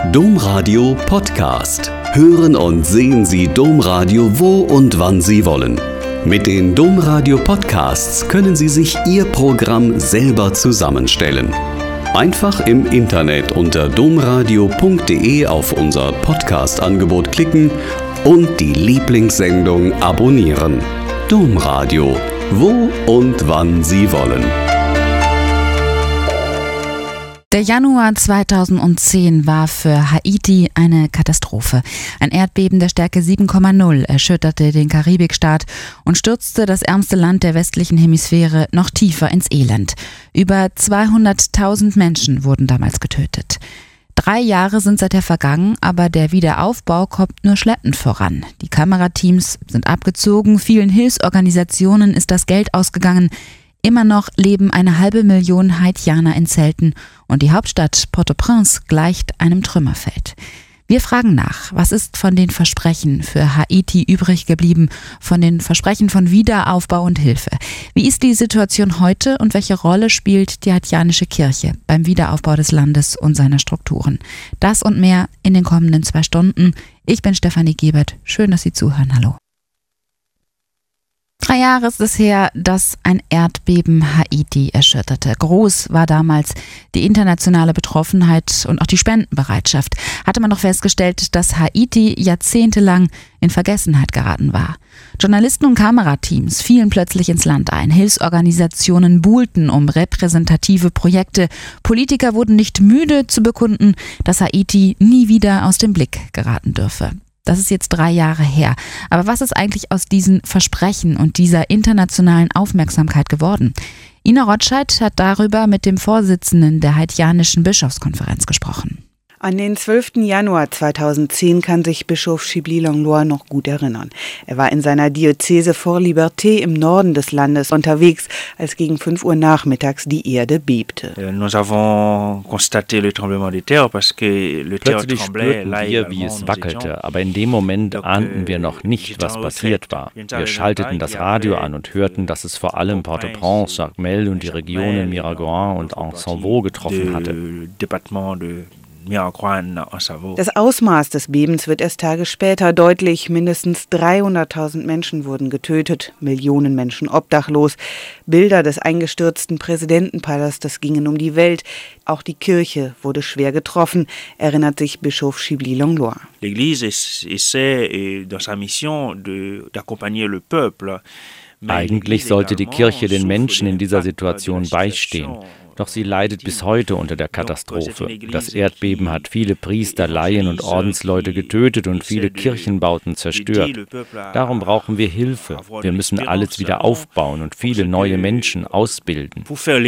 Domradio Podcast. Hören und sehen Sie Domradio wo und wann Sie wollen. Mit den Domradio Podcasts können Sie sich Ihr Programm selber zusammenstellen. Einfach im Internet unter domradio.de auf unser Podcast-Angebot klicken und die Lieblingssendung abonnieren. Domradio, wo und wann Sie wollen. Der Januar 2010 war für Haiti eine Katastrophe. Ein Erdbeben der Stärke 7,0 erschütterte den Karibikstaat und stürzte das ärmste Land der westlichen Hemisphäre noch tiefer ins Elend. Über 200.000 Menschen wurden damals getötet. 3 Jahre sind seither vergangen, aber der Wiederaufbau kommt nur schleppend voran. Die Kamerateams sind abgezogen, vielen Hilfsorganisationen ist das Geld ausgegangen. Immer noch leben 500.000 Haitianer in Zelten und die Hauptstadt Port-au-Prince gleicht einem Trümmerfeld. Wir fragen nach, was ist von den Versprechen für Haiti übrig geblieben, von den Versprechen von Wiederaufbau und Hilfe? Wie ist die Situation heute und welche Rolle spielt die haitianische Kirche beim Wiederaufbau des Landes und seiner Strukturen? Das und mehr in den kommenden 2 Stunden. Ich bin Stefanie Gebert. Schön, dass Sie zuhören. Hallo. 3 Jahre ist es her, dass ein Erdbeben Haiti erschütterte. Groß war damals die internationale Betroffenheit und auch die Spendenbereitschaft. Hatte man noch festgestellt, dass Haiti jahrzehntelang in Vergessenheit geraten war. Journalisten und Kamerateams fielen plötzlich ins Land ein. Hilfsorganisationen buhlten um repräsentative Projekte. Politiker wurden nicht müde zu bekunden, dass Haiti nie wieder aus dem Blick geraten dürfe. Das ist jetzt 3 Jahre her. Aber was ist eigentlich aus diesen Versprechen und dieser internationalen Aufmerksamkeit geworden? Ina Rotscheid hat darüber mit dem Vorsitzenden der Haitianischen Bischofskonferenz gesprochen. An den 12. Januar 2010 kann sich Bischof Chibli Langlois noch gut erinnern. Er war in seiner Diözese Fort Liberté im Norden des Landes unterwegs, als gegen 5 Uhr nachmittags die Erde bebte. Plötzlich spürten wir, wie es wackelte, aber in dem Moment ahnten wir noch nicht, was passiert war. Wir schalteten das Radio an und hörten, dass es vor allem Port-au-Prince, Jacmel und die Regionen Miragoâne und Anse-Saint-Vaud getroffen hatte. Das Ausmaß des Bebens wird erst Tage später deutlich. Mindestens 300.000 Menschen wurden getötet, Millionen Menschen obdachlos. Bilder des eingestürzten Präsidentenpalastes gingen um die Welt. Auch die Kirche wurde schwer getroffen, erinnert sich Bischof Chibli Langlois. L'Église essaie dans sa mission d'accompagner le peuple. Eigentlich sollte die Kirche den Menschen in dieser Situation beistehen. Doch sie leidet bis heute unter der Katastrophe. Das Erdbeben hat viele Priester, Laien und Ordensleute getötet und viele Kirchenbauten zerstört. Darum brauchen wir Hilfe. Wir müssen alles wieder aufbauen und viele neue Menschen ausbilden.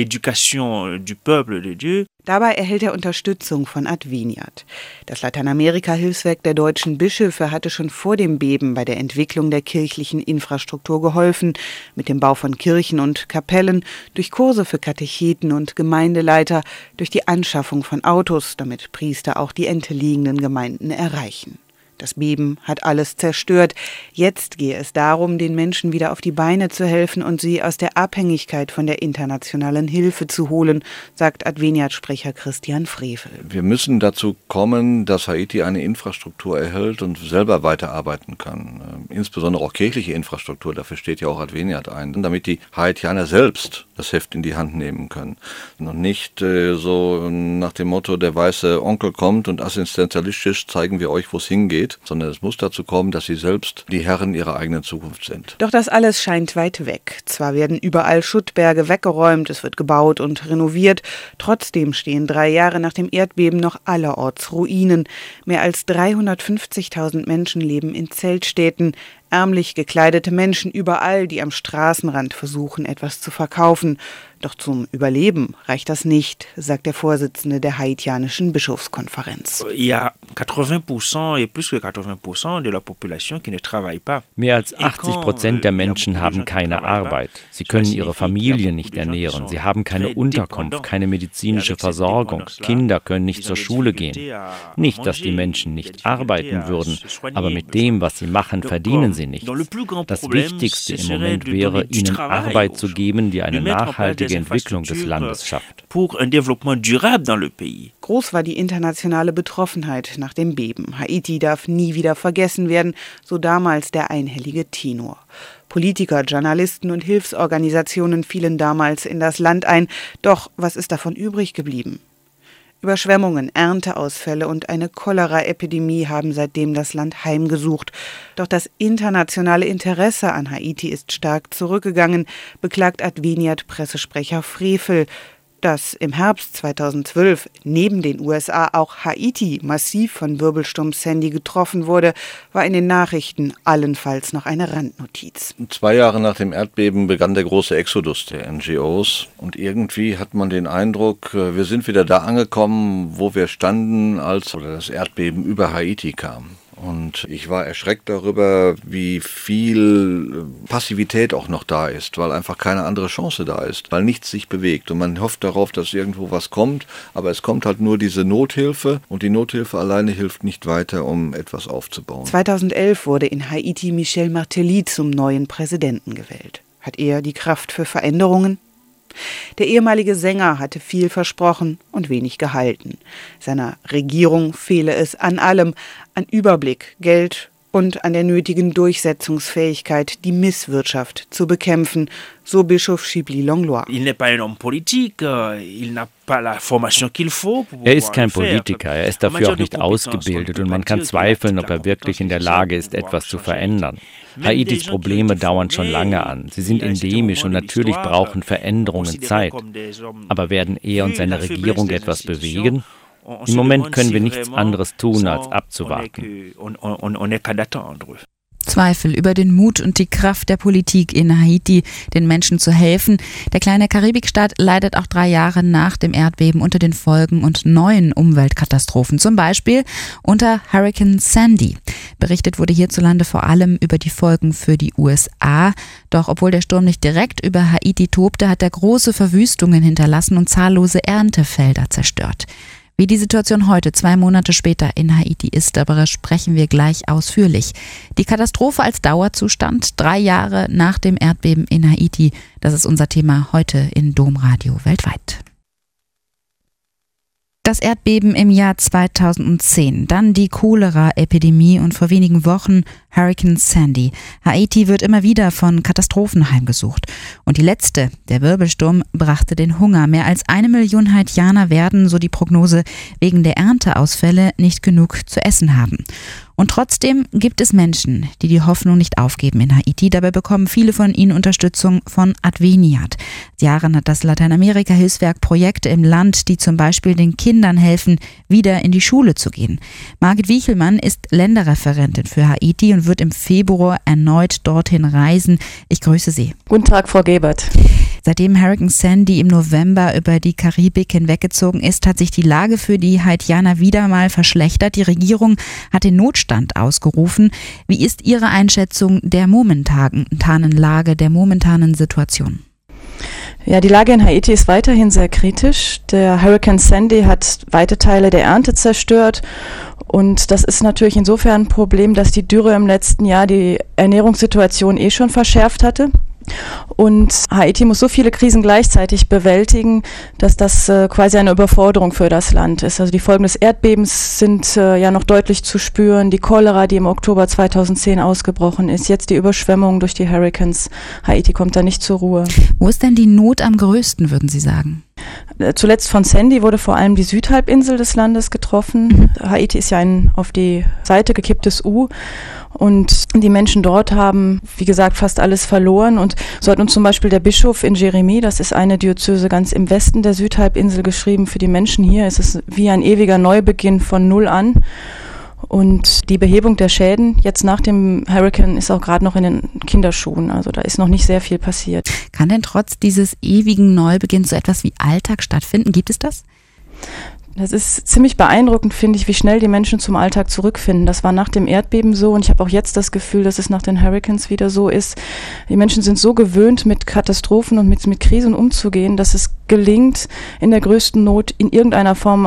Dabei erhält er Unterstützung von Adveniat. Das Lateinamerika-Hilfswerk der deutschen Bischöfe hatte schon vor dem Beben bei der Entwicklung der kirchlichen Infrastruktur geholfen, mit dem Bau von Kirchen und Kapellen, durch Kurse für Katecheten und Gemeindeleiter, durch die Anschaffung von Autos, damit Priester auch die entlegenen Gemeinden erreichen. Das Beben hat alles zerstört. Jetzt gehe es darum, den Menschen wieder auf die Beine zu helfen und sie aus der Abhängigkeit von der internationalen Hilfe zu holen, sagt Adveniat-Sprecher Christian Frevel. Wir müssen dazu kommen, dass Haiti eine Infrastruktur erhält und selber weiterarbeiten kann. Insbesondere auch kirchliche Infrastruktur, dafür steht ja auch Adveniat ein, damit die Haitianer selbst das Heft in die Hand nehmen können. Und nicht so nach dem Motto, der weiße Onkel kommt und assistenzialistisch zeigen wir euch, wo es hingeht, sondern es muss dazu kommen, dass sie selbst die Herren ihrer eigenen Zukunft sind. Doch das alles scheint weit weg. Zwar werden überall Schuttberge weggeräumt, es wird gebaut und renoviert, trotzdem stehen 3 Jahre nach dem Erdbeben noch allerorts Ruinen. Mehr als 350.000 Menschen leben in Zeltstädten. Ärmlich gekleidete Menschen überall, die am Straßenrand versuchen, etwas zu verkaufen. Doch zum Überleben reicht das nicht, sagt der Vorsitzende der Haitianischen Bischofskonferenz. Mehr als 80% der Menschen haben keine Arbeit. Sie können ihre Familien nicht ernähren. Sie haben keine Unterkunft, keine medizinische Versorgung. Kinder können nicht zur Schule gehen. Nicht, dass die Menschen nicht arbeiten würden, aber mit dem, was sie machen, verdienen sie nichts. Das Wichtigste im Moment wäre, ihnen Arbeit zu geben, die eine nachhaltige nachhaltige Entwicklung des Landes schafft. Groß war die internationale Betroffenheit nach dem Beben. Haiti darf nie wieder vergessen werden, so damals der einhellige Tenor. Politiker, Journalisten und Hilfsorganisationen fielen damals in das Land ein. Doch was ist davon übrig geblieben? Überschwemmungen, Ernteausfälle und eine Cholera-Epidemie haben seitdem das Land heimgesucht. Doch das internationale Interesse an Haiti ist stark zurückgegangen, beklagt Adveniat-Pressesprecher Frevel. Dass im Herbst 2012 neben den USA auch Haiti massiv von Wirbelsturm Sandy getroffen wurde, war in den Nachrichten allenfalls noch eine Randnotiz. 2 Jahre nach dem Erdbeben begann der große Exodus der NGOs und irgendwie hat man den Eindruck, wir sind wieder da angekommen, wo wir standen, als das Erdbeben über Haiti kam. Und ich war erschreckt darüber, wie viel Passivität auch noch da ist, weil einfach keine andere Chance da ist, weil nichts sich bewegt. Und man hofft darauf, dass irgendwo was kommt, aber es kommt halt nur diese Nothilfe und die Nothilfe alleine hilft nicht weiter, um etwas aufzubauen. 2011 wurde in Haiti Michel Martelly zum neuen Präsidenten gewählt. Hat er die Kraft für Veränderungen? Der ehemalige Sänger hatte viel versprochen und wenig gehalten. Seiner Regierung fehle es an allem, an Überblick, Geld und an der nötigen Durchsetzungsfähigkeit, die Misswirtschaft zu bekämpfen, so Bischof Chibli Langlois. Er ist kein Politiker, er ist dafür auch nicht ausgebildet und man kann zweifeln, ob er wirklich in der Lage ist, etwas zu verändern. Haitis Probleme dauern schon lange an. Sie sind endemisch und natürlich brauchen Veränderungen Zeit. Aber werden er und seine Regierung etwas bewegen? Im Moment können wir nichts anderes tun, als abzuwarten. Zweifel über den Mut und die Kraft der Politik in Haiti, den Menschen zu helfen. Der kleine Karibikstaat leidet auch 3 Jahre nach dem Erdbeben unter den Folgen und neuen Umweltkatastrophen, zum Beispiel unter Hurricane Sandy. Berichtet wurde hierzulande vor allem über die Folgen für die USA. Doch obwohl der Sturm nicht direkt über Haiti tobte, hat er große Verwüstungen hinterlassen und zahllose Erntefelder zerstört. Wie die Situation heute, 2 Monate später in Haiti ist, darüber sprechen wir gleich ausführlich. Die Katastrophe als Dauerzustand, 3 Jahre nach dem Erdbeben in Haiti, das ist unser Thema heute in Domradio weltweit. Das Erdbeben im Jahr 2010, dann die Cholera-Epidemie und vor wenigen Wochen Hurricane Sandy. Haiti wird immer wieder von Katastrophen heimgesucht. Und die letzte, der Wirbelsturm, brachte den Hunger. Mehr als 1 Million Haitianer werden, so die Prognose, wegen der Ernteausfälle nicht genug zu essen haben. Und trotzdem gibt es Menschen, die die Hoffnung nicht aufgeben in Haiti. Dabei bekommen viele von ihnen Unterstützung von Adveniat. Seit Jahren hat das Lateinamerika-Hilfswerk Projekte im Land, die zum Beispiel den Kindern helfen, wieder in die Schule zu gehen. Margit Wiechelmann ist Länderreferentin für Haiti und wird im Februar erneut dorthin reisen. Ich grüße Sie. Guten Tag, Frau Gebert. Seitdem Hurricane Sandy im November über die Karibik hinweggezogen ist, hat sich die Lage für die Haitianer wieder mal verschlechtert. Die Regierung hat den Notstand ausgerufen. Wie ist Ihre Einschätzung der momentanen Lage, der momentanen Situation? Ja, die Lage in Haiti ist weiterhin sehr kritisch. Der Hurricane Sandy hat weite Teile der Ernte zerstört. Und das ist natürlich insofern ein Problem, dass die Dürre im letzten Jahr die Ernährungssituation schon verschärft hatte. Und Haiti muss so viele Krisen gleichzeitig bewältigen, dass das quasi eine Überforderung für das Land ist. Also die Folgen des Erdbebens sind ja noch deutlich zu spüren. Die Cholera, die im Oktober 2010 ausgebrochen ist, jetzt die Überschwemmungen durch die Hurricanes. Haiti kommt da nicht zur Ruhe. Wo ist denn die Not am größten, würden Sie sagen? Zuletzt von Sandy wurde vor allem die Südhalbinsel des Landes getroffen. Haiti ist ja ein auf die Seite gekipptes U. Und die Menschen dort haben, wie gesagt, fast alles verloren. Und so hat uns zum Beispiel der Bischof in Jérémie, das ist eine Diözese ganz im Westen der Südhalbinsel, geschrieben, für die Menschen hier ist es wie ein ewiger Neubeginn von Null an. Und die Behebung der Schäden jetzt nach dem Hurricane ist auch gerade noch in den Kinderschuhen. Also da ist noch nicht sehr viel passiert. Kann denn trotz dieses ewigen Neubeginns so etwas wie Alltag stattfinden? Gibt es das? Das ist ziemlich beeindruckend, finde ich, wie schnell die Menschen zum Alltag zurückfinden. Das war nach dem Erdbeben so und ich habe auch jetzt das Gefühl, dass es nach den Hurricanes wieder so ist. Die Menschen sind so gewöhnt, mit Katastrophen und mit Krisen umzugehen, dass es gelingt, in der größten Not in irgendeiner Form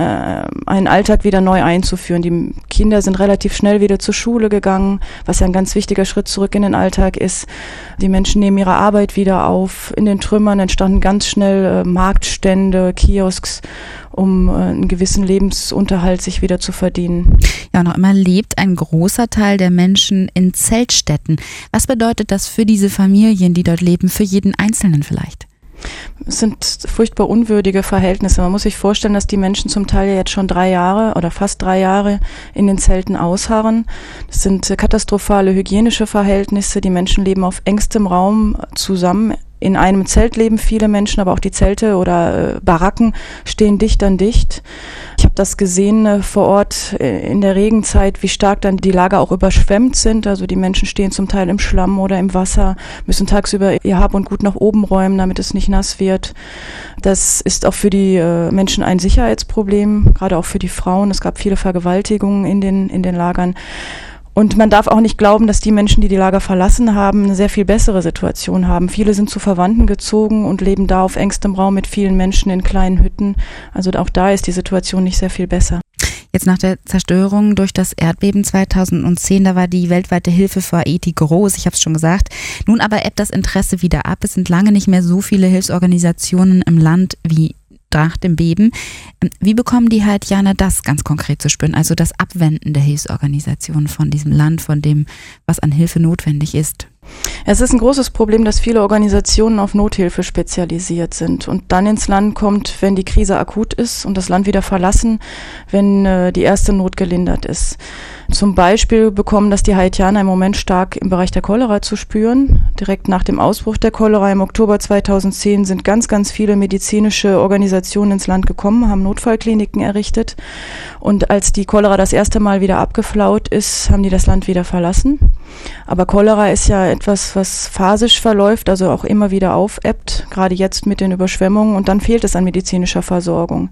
einen Alltag wieder neu einzuführen. Die Kinder sind relativ schnell wieder zur Schule gegangen, was ja ein ganz wichtiger Schritt zurück in den Alltag ist. Die Menschen nehmen ihre Arbeit wieder auf. In den Trümmern entstanden ganz schnell Marktstände, Kiosks, um einen gewissen Lebensunterhalt sich wieder zu verdienen. Ja, noch immer lebt ein großer Teil der Menschen in Zeltstätten. Was bedeutet das für diese Familien, die dort leben, für jeden Einzelnen vielleicht? Es sind furchtbar unwürdige Verhältnisse. Man muss sich vorstellen, dass die Menschen zum Teil ja jetzt schon 3 Jahre oder fast 3 Jahre in den Zelten ausharren. Das sind katastrophale hygienische Verhältnisse. Die Menschen leben auf engstem Raum zusammen. In einem Zelt leben viele Menschen, aber auch die Zelte oder Baracken stehen dicht an dicht. Ich habe das gesehen vor Ort in der Regenzeit, wie stark dann die Lager auch überschwemmt sind. Also die Menschen stehen zum Teil im Schlamm oder im Wasser, müssen tagsüber ihr Hab und Gut nach oben räumen, damit es nicht nass wird. Das ist auch für die Menschen ein Sicherheitsproblem, gerade auch für die Frauen. Es gab viele Vergewaltigungen in den Lagern. Und man darf auch nicht glauben, dass die Menschen, die die Lager verlassen haben, eine sehr viel bessere Situation haben. Viele sind zu Verwandten gezogen und leben da auf engstem Raum mit vielen Menschen in kleinen Hütten. Also auch da ist die Situation nicht sehr viel besser. Jetzt nach der Zerstörung durch das Erdbeben 2010, da war die weltweite Hilfe für Haiti groß, ich habe es schon gesagt. Nun aber ebbt das Interesse wieder ab. Es sind lange nicht mehr so viele Hilfsorganisationen im Land wie nach dem Beben. Wie bekommen die Haitianer das ganz konkret zu spüren? Also das Abwenden der Hilfsorganisationen von diesem Land, von dem, was an Hilfe notwendig ist? Es ist ein großes Problem, dass viele Organisationen auf Nothilfe spezialisiert sind und dann ins Land kommt, wenn die Krise akut ist und das Land wieder verlassen, wenn die erste Not gelindert ist. Zum Beispiel bekommen das die Haitianer im Moment stark im Bereich der Cholera zu spüren. Direkt nach dem Ausbruch der Cholera im Oktober 2010 sind ganz, ganz viele medizinische Organisationen ins Land gekommen, haben Notfallkliniken errichtet. Und als die Cholera das erste Mal wieder abgeflaut ist, haben die das Land wieder verlassen. Aber Cholera ist ja etwas, was phasisch verläuft, also auch immer wieder aufebbt, gerade jetzt mit den Überschwemmungen. Und dann fehlt es an medizinischer Versorgung.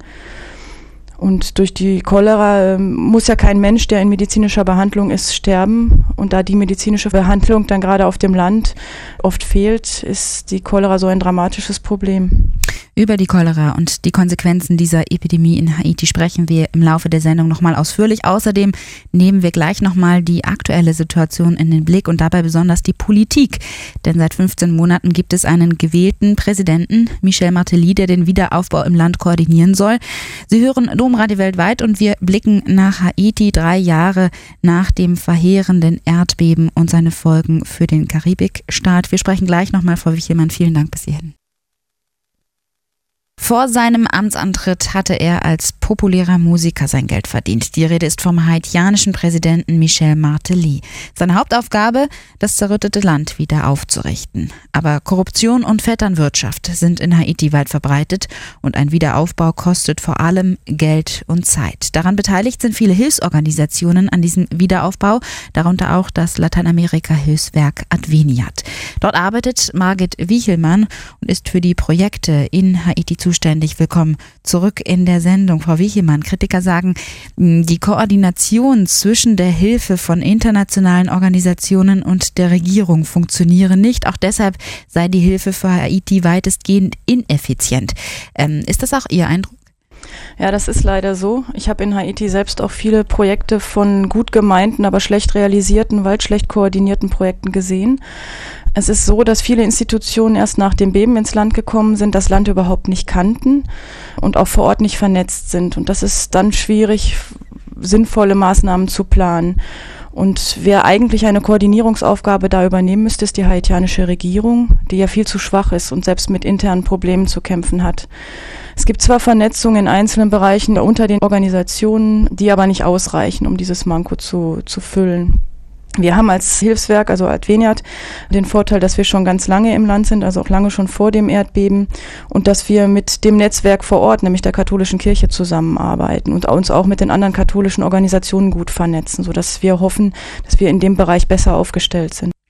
Und durch die Cholera muss ja kein Mensch, der in medizinischer Behandlung ist, sterben. Und da die medizinische Behandlung dann gerade auf dem Land oft fehlt, ist die Cholera so ein dramatisches Problem. Über die Cholera und die Konsequenzen dieser Epidemie in Haiti sprechen wir im Laufe der Sendung nochmal ausführlich. Außerdem nehmen wir gleich nochmal die aktuelle Situation in den Blick und dabei besonders die Politik. Denn seit 15 Monaten gibt es einen gewählten Präsidenten, Michel Martelly, der den Wiederaufbau im Land koordinieren soll. Sie hören Domradio weltweit und wir blicken nach Haiti 3 Jahre nach dem verheerenden Erdbeben und seine Folgen für den Karibikstaat. Wir sprechen gleich nochmal, Frau Wichelmann. Vielen Dank bis hierhin. Vor seinem Amtsantritt hatte er als populärer Musiker sein Geld verdient. Die Rede ist vom haitianischen Präsidenten Michel Martelly. Seine Hauptaufgabe, das zerrüttete Land wieder aufzurichten. Aber Korruption und Vetternwirtschaft sind in Haiti weit verbreitet und ein Wiederaufbau kostet vor allem Geld und Zeit. Daran beteiligt sind viele Hilfsorganisationen an diesem Wiederaufbau, darunter auch das Lateinamerika-Hilfswerk Adveniat. Dort arbeitet Margit Wichelmann und ist für die Projekte in Haiti zuständig. Willkommen zurück in der Sendung. Frau Wichelmann, Kritiker sagen, die Koordination zwischen der Hilfe von internationalen Organisationen und der Regierung funktioniere nicht. Auch deshalb sei die Hilfe für Haiti weitestgehend ineffizient. Ist das auch Ihr Eindruck? Ja, das ist leider so. Ich habe in Haiti selbst auch viele Projekte von gut gemeinten, aber schlecht realisierten, weil schlecht koordinierten Projekten gesehen. Es ist so, dass viele Institutionen erst nach dem Beben ins Land gekommen sind, das Land überhaupt nicht kannten und auch vor Ort nicht vernetzt sind. Und das ist dann schwierig, sinnvolle Maßnahmen zu planen. Und wer eigentlich eine Koordinierungsaufgabe da übernehmen müsste, ist die haitianische Regierung, die ja viel zu schwach ist und selbst mit internen Problemen zu kämpfen hat. Es gibt zwar Vernetzung in einzelnen Bereichen unter den Organisationen, die aber nicht ausreichen, um dieses Manko zu füllen. Wir haben als Hilfswerk, also Adveniat, den Vorteil, dass wir schon ganz lange im Land sind, also auch lange schon vor dem Erdbeben und dass wir mit dem Netzwerk vor Ort, nämlich der katholischen Kirche, zusammenarbeiten und uns auch mit den anderen katholischen Organisationen gut vernetzen, sodass wir hoffen, dass wir in dem Bereich besser aufgestellt sind. Wir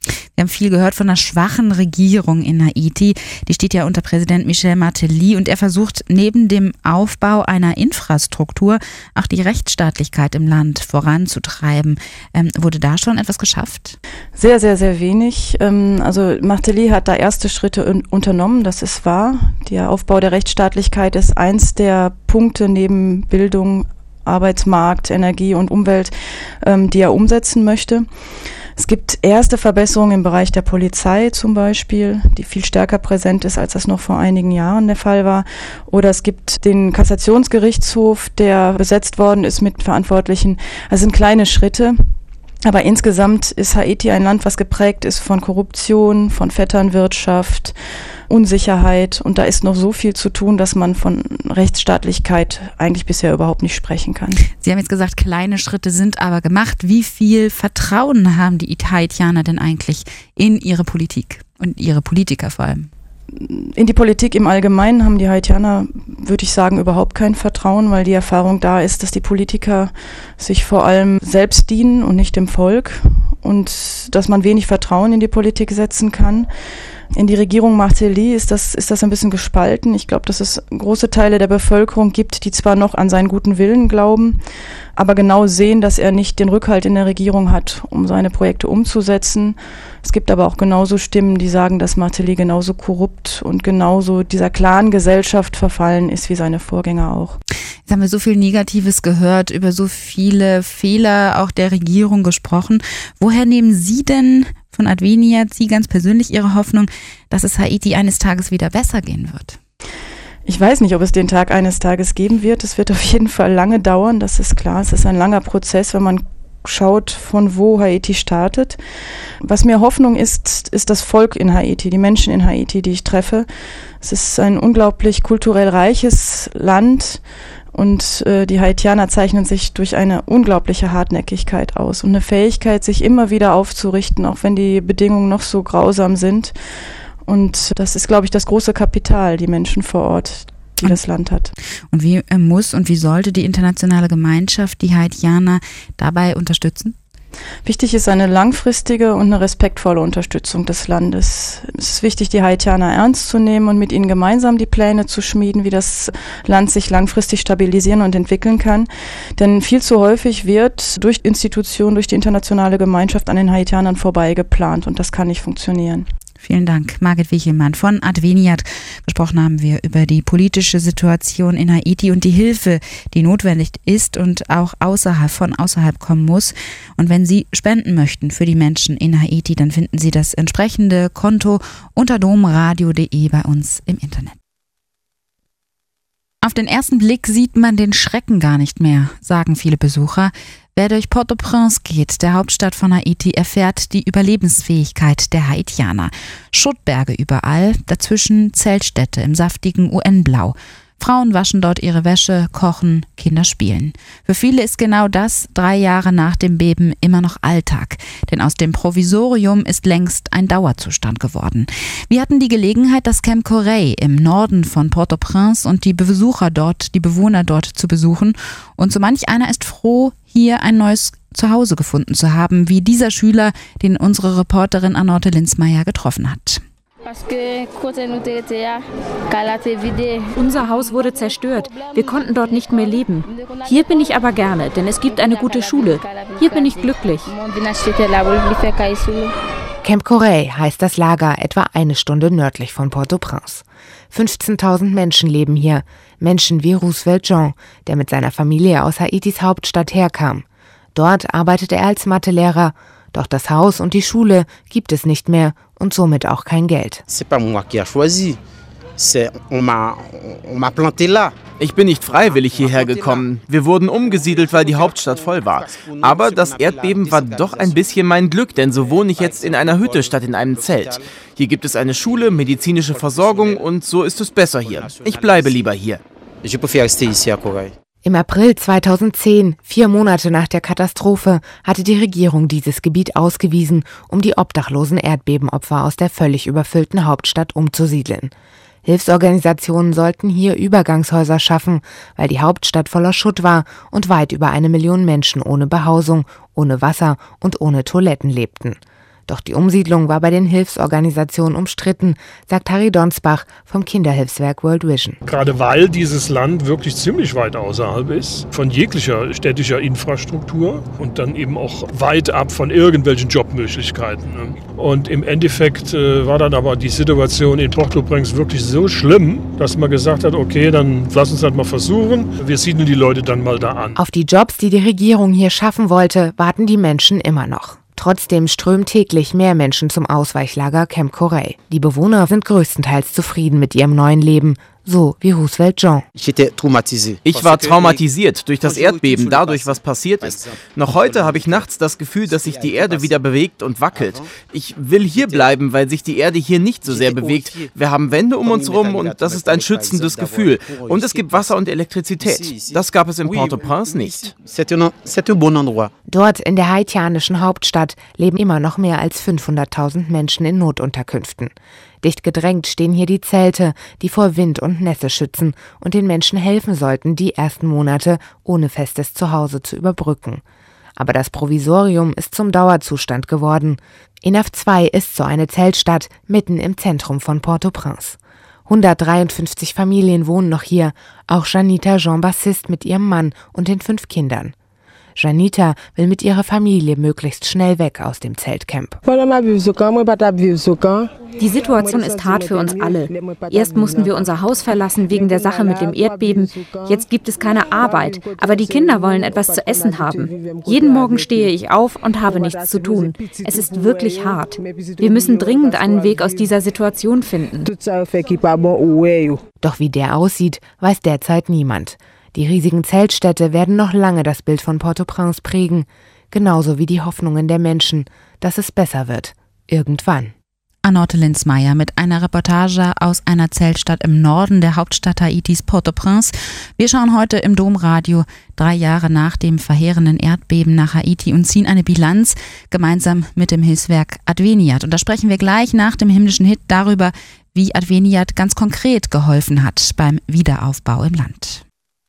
Wir haben viel gehört von einer schwachen Regierung in Haiti. Die steht ja unter Präsident Michel Martelly und er versucht neben dem Aufbau einer Infrastruktur auch die Rechtsstaatlichkeit im Land voranzutreiben. Wurde da schon etwas geschafft? Sehr, sehr, sehr wenig. Also Martelly hat da erste Schritte unternommen, das ist wahr. Der Aufbau der Rechtsstaatlichkeit ist eins der Punkte neben Bildung, Arbeitsmarkt, Energie und Umwelt, die er umsetzen möchte. Es gibt erste Verbesserungen im Bereich der Polizei zum Beispiel, die viel stärker präsent ist, als das noch vor einigen Jahren der Fall war. Oder es gibt den Kassationsgerichtshof, der besetzt worden ist mit Verantwortlichen. Das sind kleine Schritte. Aber insgesamt ist Haiti ein Land, was geprägt ist von Korruption, von Vetternwirtschaft, Unsicherheit. Und da ist noch so viel zu tun, dass man von Rechtsstaatlichkeit eigentlich bisher überhaupt nicht sprechen kann. Sie haben jetzt gesagt, kleine Schritte sind aber gemacht. Wie viel Vertrauen haben die Haitianer denn eigentlich in ihre Politik und ihre Politiker vor allem? In die Politik im Allgemeinen haben die Haitianer, würde ich sagen, überhaupt kein Vertrauen, weil die Erfahrung da ist, dass die Politiker sich vor allem selbst dienen und nicht dem Volk und dass man wenig Vertrauen in die Politik setzen kann. In die Regierung Martelly ist das ein bisschen gespalten. Ich glaube, dass es große Teile der Bevölkerung gibt, die zwar noch an seinen guten Willen glauben, aber genau sehen, dass er nicht den Rückhalt in der Regierung hat, um seine Projekte umzusetzen. Es gibt aber auch genauso Stimmen, die sagen, dass Martelly genauso korrupt und genauso dieser Clan-Gesellschaft verfallen ist wie seine Vorgänger auch. Jetzt haben wir so viel Negatives gehört, über so viele Fehler auch der Regierung gesprochen. Woher nehmen Sie denn von Adveniat, Sie ganz persönlich, Ihre Hoffnung, dass es Haiti eines Tages wieder besser gehen wird? Ich weiß nicht, ob es den Tag eines Tages geben wird. Es wird auf jeden Fall lange dauern, das ist klar. Es ist ein langer Prozess, wenn man schaut, von wo Haiti startet. Was mir Hoffnung ist das Volk in Haiti, die Menschen in Haiti, die ich treffe. Es ist ein unglaublich kulturell reiches Land und die Haitianer zeichnen sich durch eine unglaubliche Hartnäckigkeit aus und eine Fähigkeit, sich immer wieder aufzurichten, auch wenn die Bedingungen noch so grausam sind. Und das ist, glaube ich, das große Kapital, die Menschen vor Ort, die das Land hat. Und wie muss und wie sollte die internationale Gemeinschaft die Haitianer dabei unterstützen? Wichtig ist eine langfristige und eine respektvolle Unterstützung des Landes. Es ist wichtig, die Haitianer ernst zu nehmen und mit ihnen gemeinsam die Pläne zu schmieden, wie das Land sich langfristig stabilisieren und entwickeln kann. Denn viel zu häufig wird durch Institutionen, durch die internationale Gemeinschaft an den Haitianern vorbei geplant und das kann nicht funktionieren. Vielen Dank. Margit Wichelmann von Adveniat. Gesprochen haben wir über die politische Situation in Haiti und die Hilfe, die notwendig ist und auch von außerhalb kommen muss. Und wenn Sie spenden möchten für die Menschen in Haiti, dann finden Sie das entsprechende Konto unter domradio.de bei uns im Internet. Auf den ersten Blick sieht man den Schrecken gar nicht mehr, sagen viele Besucher. Wer durch Port-au-Prince geht, der Hauptstadt von Haiti, erfährt die Überlebensfähigkeit der Haitianer. Schuttberge überall, dazwischen Zeltstädte im saftigen UN-Blau. Frauen waschen dort ihre Wäsche, kochen, Kinder spielen. Für viele ist genau das 3 Jahre nach dem Beben immer noch Alltag. Denn aus dem Provisorium ist längst ein Dauerzustand geworden. Wir hatten die Gelegenheit, das Camp Corey im Norden von Port-au-Prince und die Bewohner dort zu besuchen. Und so manch einer ist froh, hier ein neues Zuhause gefunden zu haben, wie dieser Schüler, den unsere Reporterin Arnotte Linsmeier getroffen hat. Unser Haus wurde zerstört. Wir konnten dort nicht mehr leben. Hier bin ich aber gerne, denn es gibt eine gute Schule. Hier bin ich glücklich. Camp Corey heißt das Lager, etwa 1 Stunde nördlich von Port-au-Prince. 15.000 Menschen leben hier. Menschen wie Roosevelt Jean, der mit seiner Familie aus Haitis Hauptstadt herkam. Dort arbeitet er als Mathelehrer. Doch das Haus und die Schule gibt es nicht mehr und somit auch kein Geld. Ich bin nicht freiwillig hierher gekommen. Wir wurden umgesiedelt, weil die Hauptstadt voll war. Aber das Erdbeben war doch ein bisschen mein Glück, denn so wohne ich jetzt in einer Hütte statt in einem Zelt. Hier gibt es eine Schule, medizinische Versorgung und so ist es besser hier. Ich bleibe lieber hier. Im April 2010, 4 Monate nach der Katastrophe, hatte die Regierung dieses Gebiet ausgewiesen, um die obdachlosen Erdbebenopfer aus der völlig überfüllten Hauptstadt umzusiedeln. Hilfsorganisationen sollten hier Übergangshäuser schaffen, weil die Hauptstadt voller Schutt war und weit über 1 Million Menschen ohne Behausung, ohne Wasser und ohne Toiletten lebten. Doch die Umsiedlung war bei den Hilfsorganisationen umstritten, sagt Harry Donsbach vom Kinderhilfswerk World Vision. Gerade weil dieses Land wirklich ziemlich weit außerhalb ist von jeglicher städtischer Infrastruktur und dann eben auch weit ab von irgendwelchen Jobmöglichkeiten. Und im Endeffekt war dann aber die Situation in Port-au-Prince wirklich so schlimm, dass man gesagt hat, okay, dann lass uns das mal versuchen. Wir siedeln die Leute dann mal da an. Auf die Jobs, die die Regierung hier schaffen wollte, warten die Menschen immer noch. Trotzdem strömen täglich mehr Menschen zum Ausweichlager Camp Corey. Die Bewohner sind größtenteils zufrieden mit ihrem neuen Leben, so wie Roosevelt Jean. Ich war traumatisiert durch das Erdbeben, dadurch, was passiert ist. Noch heute habe ich nachts das Gefühl, dass sich die Erde wieder bewegt und wackelt. Ich will hier bleiben, weil sich die Erde hier nicht so sehr bewegt. Wir haben Wände um uns rum und das ist ein schützendes Gefühl. Und es gibt Wasser und Elektrizität. Das gab es in Port-au-Prince nicht. Dort in der haitianischen Hauptstadt leben immer noch mehr als 500.000 Menschen in Notunterkünften. Dicht gedrängt stehen hier die Zelte, die vor Wind und Nässe schützen und den Menschen helfen sollten, die ersten Monate ohne festes Zuhause zu überbrücken. Aber das Provisorium ist zum Dauerzustand geworden. Enaf 2 ist so eine Zeltstadt mitten im Zentrum von Port-au-Prince. 153 Familien wohnen noch hier, auch Janita Jean-Baptiste mit ihrem Mann und den 5 Kindern. Janita will mit ihrer Familie möglichst schnell weg aus dem Zeltcamp. Die Situation ist hart für uns alle. Erst mussten wir unser Haus verlassen wegen der Sache mit dem Erdbeben. Jetzt gibt es keine Arbeit, aber die Kinder wollen etwas zu essen haben. Jeden Morgen stehe ich auf und habe nichts zu tun. Es ist wirklich hart. Wir müssen dringend einen Weg aus dieser Situation finden. Doch wie der aussieht, weiß derzeit niemand. Die riesigen Zeltstädte werden noch lange das Bild von Port-au-Prince prägen, genauso wie die Hoffnungen der Menschen, dass es besser wird. Irgendwann. Anotte Linsmeier mit einer Reportage aus einer Zeltstadt im Norden der Hauptstadt Haitis, Port-au-Prince. Wir schauen heute im Domradio 3 Jahre nach dem verheerenden Erdbeben nach Haiti und ziehen eine Bilanz gemeinsam mit dem Hilfswerk Adveniat. Und da sprechen wir gleich nach dem himmlischen Hit darüber, wie Adveniat ganz konkret geholfen hat beim Wiederaufbau im Land.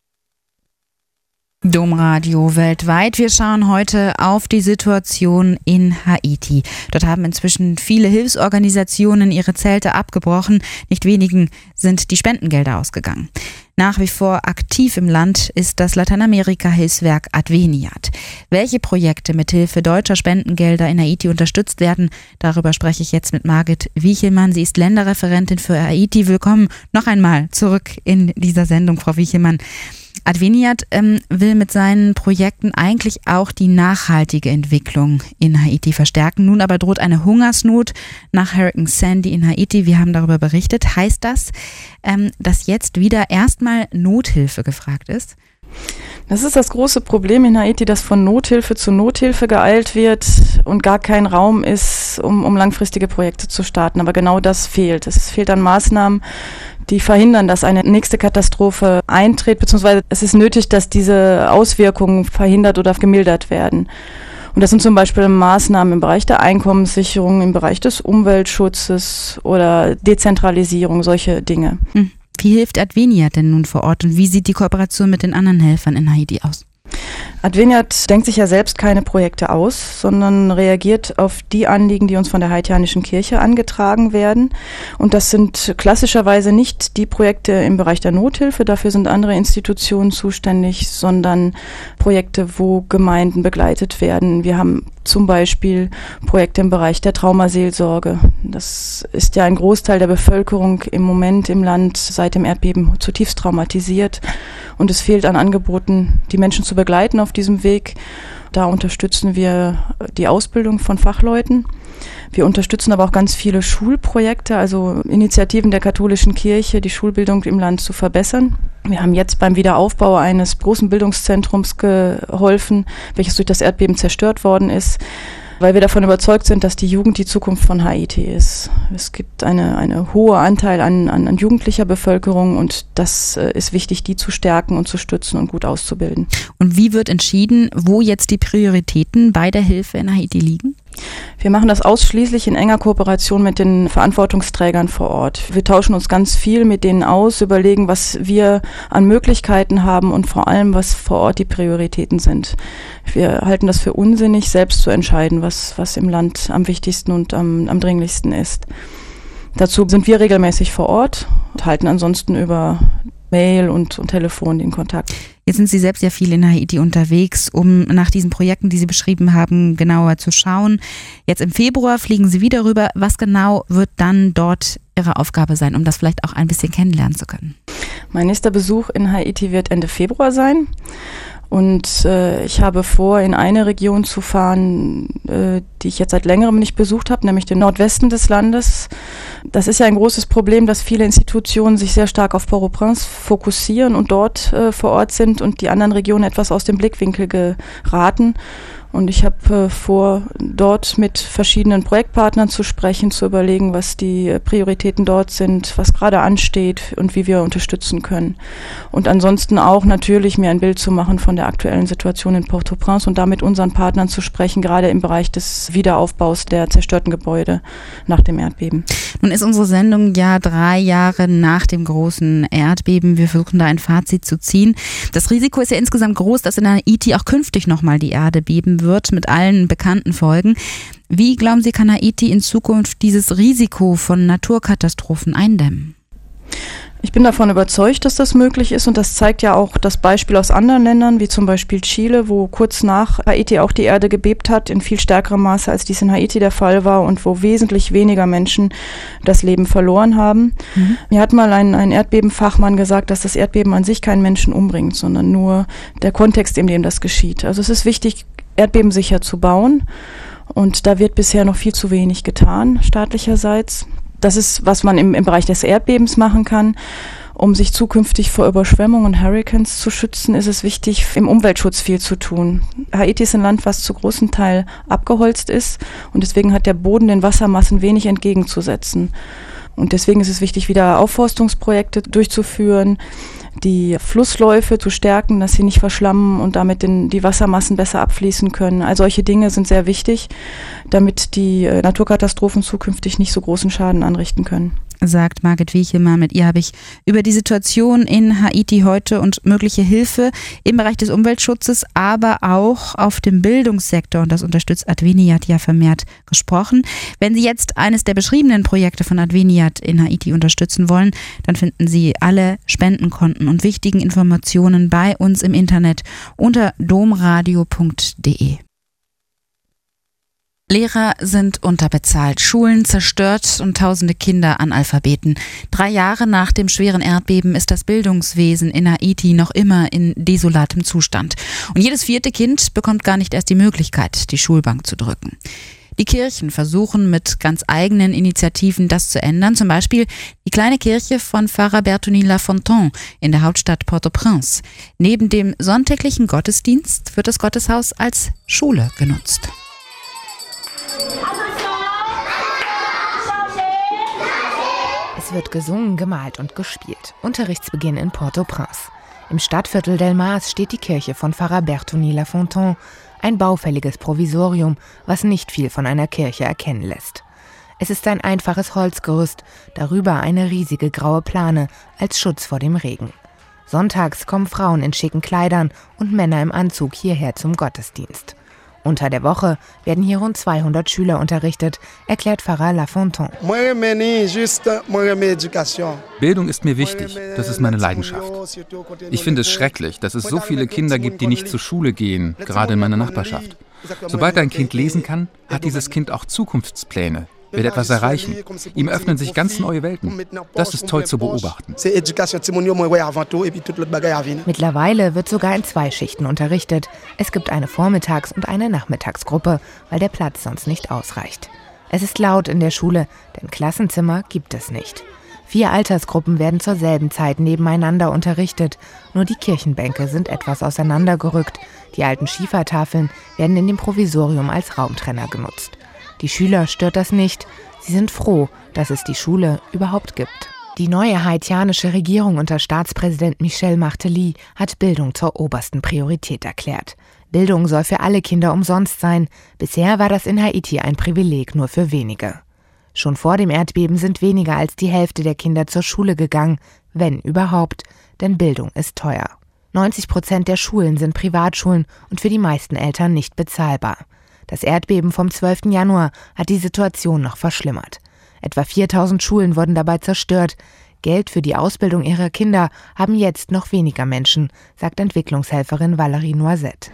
Domradio weltweit. Wir schauen heute auf die Situation in Haiti. Dort haben inzwischen viele Hilfsorganisationen ihre Zelte abgebrochen. Nicht wenigen sind die Spendengelder ausgegangen. Nach wie vor aktiv im Land ist das Lateinamerika-Hilfswerk Adveniat. Welche Projekte mithilfe deutscher Spendengelder in Haiti unterstützt werden, darüber spreche ich jetzt mit Margit Wiechelmann. Sie ist Länderreferentin für Haiti. Willkommen noch einmal zurück in dieser Sendung, Frau Wiechelmann. Adveniat will mit seinen Projekten eigentlich auch die nachhaltige Entwicklung in Haiti verstärken. Nun aber droht eine Hungersnot nach Hurricane Sandy in Haiti. Wir haben darüber berichtet. Heißt das, dass jetzt wieder erstmal Nothilfe gefragt ist? Das ist das große Problem in Haiti, dass von Nothilfe zu Nothilfe geeilt wird und gar kein Raum ist, um langfristige Projekte zu starten. Aber genau das fehlt. Es fehlt an Maßnahmen, die verhindern, dass eine nächste Katastrophe eintritt, beziehungsweise es ist nötig, dass diese Auswirkungen verhindert oder gemildert werden. Und das sind zum Beispiel Maßnahmen im Bereich der Einkommenssicherung, im Bereich des Umweltschutzes oder Dezentralisierung, solche Dinge. Wie hilft Adveniat denn nun vor Ort und wie sieht die Kooperation mit den anderen Helfern in Haiti aus? Adveniat denkt sich ja selbst keine Projekte aus, sondern reagiert auf die Anliegen, die uns von der haitianischen Kirche angetragen werden. Und das sind klassischerweise nicht die Projekte im Bereich der Nothilfe, dafür sind andere Institutionen zuständig, sondern Projekte, wo Gemeinden begleitet werden. Wir haben zum Beispiel Projekte im Bereich der Traumaseelsorge. Das ist ja ein Großteil der Bevölkerung im Moment im Land seit dem Erdbeben zutiefst traumatisiert. Und es fehlt an Angeboten, die Menschen zu begleiten auf diesem Weg. Da unterstützen wir die Ausbildung von Fachleuten. Wir unterstützen aber auch ganz viele Schulprojekte, also Initiativen der katholischen Kirche, die Schulbildung im Land zu verbessern. Wir haben jetzt beim Wiederaufbau eines großen Bildungszentrums geholfen, welches durch das Erdbeben zerstört worden ist, weil wir davon überzeugt sind, dass die Jugend die Zukunft von Haiti ist. Es gibt eine hohe Anteil an jugendlicher Bevölkerung und das ist wichtig, die zu stärken und zu stützen und gut auszubilden. Und wie wird entschieden, wo jetzt die Prioritäten bei der Hilfe in Haiti liegen? Wir machen das ausschließlich in enger Kooperation mit den Verantwortungsträgern vor Ort. Wir tauschen uns ganz viel mit denen aus, überlegen, was wir an Möglichkeiten haben und vor allem, was vor Ort die Prioritäten sind. Wir halten das für unsinnig, selbst zu entscheiden, was im Land am wichtigsten und am dringlichsten ist. Dazu sind wir regelmäßig vor Ort und halten ansonsten über Mail und Telefon den Kontakt. Jetzt sind Sie selbst ja viel in Haiti unterwegs, um nach diesen Projekten, die Sie beschrieben haben, genauer zu schauen. Jetzt im Februar fliegen Sie wieder rüber. Was genau wird dann dort Ihre Aufgabe sein, um das vielleicht auch ein bisschen kennenlernen zu können? Mein nächster Besuch in Haiti wird Ende Februar sein. Und ich habe vor, in eine Region zu fahren, die ich jetzt seit längerem nicht besucht habe, nämlich den Nordwesten des Landes. Das ist ja ein großes Problem, dass viele Institutionen sich sehr stark auf Port-au-Prince fokussieren und dort vor Ort sind und die anderen Regionen etwas aus dem Blickwinkel geraten. Und ich habe vor, dort mit verschiedenen Projektpartnern zu sprechen, zu überlegen, was die Prioritäten dort sind, was gerade ansteht und wie wir unterstützen können. Und ansonsten auch natürlich mir ein Bild zu machen von der aktuellen Situation in Port-au-Prince und damit unseren Partnern zu sprechen, gerade im Bereich des Wiederaufbaus der zerstörten Gebäude nach dem Erdbeben. Nun ist unsere Sendung ja 3 Jahre nach dem großen Erdbeben. Wir versuchen da ein Fazit zu ziehen. Das Risiko ist ja insgesamt groß, dass in Haiti auch künftig nochmal die Erde beben wird, mit allen bekannten Folgen. Wie, glauben Sie, kann Haiti in Zukunft dieses Risiko von Naturkatastrophen eindämmen? Ich bin davon überzeugt, dass das möglich ist und das zeigt ja auch das Beispiel aus anderen Ländern, wie zum Beispiel Chile, wo kurz nach Haiti auch die Erde gebebt hat, in viel stärkerem Maße, als dies in Haiti der Fall war und wo wesentlich weniger Menschen das Leben verloren haben. Mir hat mal ein Erdbebenfachmann gesagt, dass das Erdbeben an sich keinen Menschen umbringt, sondern nur der Kontext, in dem das geschieht. Also es ist wichtig, erdbebensicher zu bauen und da wird bisher noch viel zu wenig getan, staatlicherseits. Das ist, was man im Bereich des Erdbebens machen kann. Um sich zukünftig vor Überschwemmungen und Hurricanes zu schützen, ist es wichtig, im Umweltschutz viel zu tun. Haiti ist ein Land, was zu großen Teil abgeholzt ist und deswegen hat der Boden den Wassermassen wenig entgegenzusetzen. Und deswegen ist es wichtig, wieder Aufforstungsprojekte durchzuführen, die Flussläufe zu stärken, dass sie nicht verschlammen und damit die Wassermassen besser abfließen können. All solche Dinge sind sehr wichtig, damit die Naturkatastrophen zukünftig nicht so großen Schaden anrichten können. Sagt Margit Wiechelmann. Mit ihr habe ich über die Situation in Haiti heute und mögliche Hilfe im Bereich des Umweltschutzes, aber auch auf dem Bildungssektor, und das unterstützt Adveniat ja vermehrt, gesprochen. Wenn Sie jetzt eines der beschriebenen Projekte von Adveniat in Haiti unterstützen wollen, dann finden Sie alle Spendenkonten und wichtigen Informationen bei uns im Internet unter domradio.de. Lehrer sind unterbezahlt, Schulen zerstört und tausende Kinder Analphabeten. 3 Jahre nach dem schweren Erdbeben ist das Bildungswesen in Haiti noch immer in desolatem Zustand. Und jedes 4. Kind bekommt gar nicht erst die Möglichkeit, die Schulbank zu drücken. Die Kirchen versuchen mit ganz eigenen Initiativen das zu ändern. Zum Beispiel die kleine Kirche von Pfarrer Bertoni Lafontaine in der Hauptstadt Port-au-Prince. Neben dem sonntäglichen Gottesdienst wird das Gotteshaus als Schule genutzt. Es wird gesungen, gemalt und gespielt. Unterrichtsbeginn in Port-au-Prince. Im Stadtviertel Delmas steht die Kirche von Pfarrer Bertoni Lafontaine, ein baufälliges Provisorium, was nicht viel von einer Kirche erkennen lässt. Es ist ein einfaches Holzgerüst, darüber eine riesige graue Plane als Schutz vor dem Regen. Sonntags kommen Frauen in schicken Kleidern und Männer im Anzug hierher zum Gottesdienst. Unter der Woche werden hier rund 200 Schüler unterrichtet, erklärt Pfarrer Lafontaine. Bildung ist mir wichtig, das ist meine Leidenschaft. Ich finde es schrecklich, dass es so viele Kinder gibt, die nicht zur Schule gehen, gerade in meiner Nachbarschaft. Sobald ein Kind lesen kann, hat dieses Kind auch Zukunftspläne, will etwas erreichen. Ihm öffnen sich ganz neue Welten. Das ist toll zu beobachten. Mittlerweile wird sogar in 2 Schichten unterrichtet. Es gibt eine Vormittags- und eine Nachmittagsgruppe, weil der Platz sonst nicht ausreicht. Es ist laut in der Schule, denn Klassenzimmer gibt es nicht. 4 Altersgruppen werden zur selben Zeit nebeneinander unterrichtet. Nur die Kirchenbänke sind etwas auseinandergerückt. Die alten Schiefertafeln werden in dem Provisorium als Raumtrenner genutzt. Die Schüler stört das nicht. Sie sind froh, dass es die Schule überhaupt gibt. Die neue haitianische Regierung unter Staatspräsident Michel Martelly hat Bildung zur obersten Priorität erklärt. Bildung soll für alle Kinder umsonst sein. Bisher war das in Haiti ein Privileg nur für wenige. Schon vor dem Erdbeben sind weniger als die Hälfte der Kinder zur Schule gegangen, wenn überhaupt, denn Bildung ist teuer. 90% der Schulen sind Privatschulen und für die meisten Eltern nicht bezahlbar. Das Erdbeben vom 12. Januar hat die Situation noch verschlimmert. Etwa 4.000 Schulen wurden dabei zerstört. Geld für die Ausbildung ihrer Kinder haben jetzt noch weniger Menschen, sagt Entwicklungshelferin Valérie Noisette.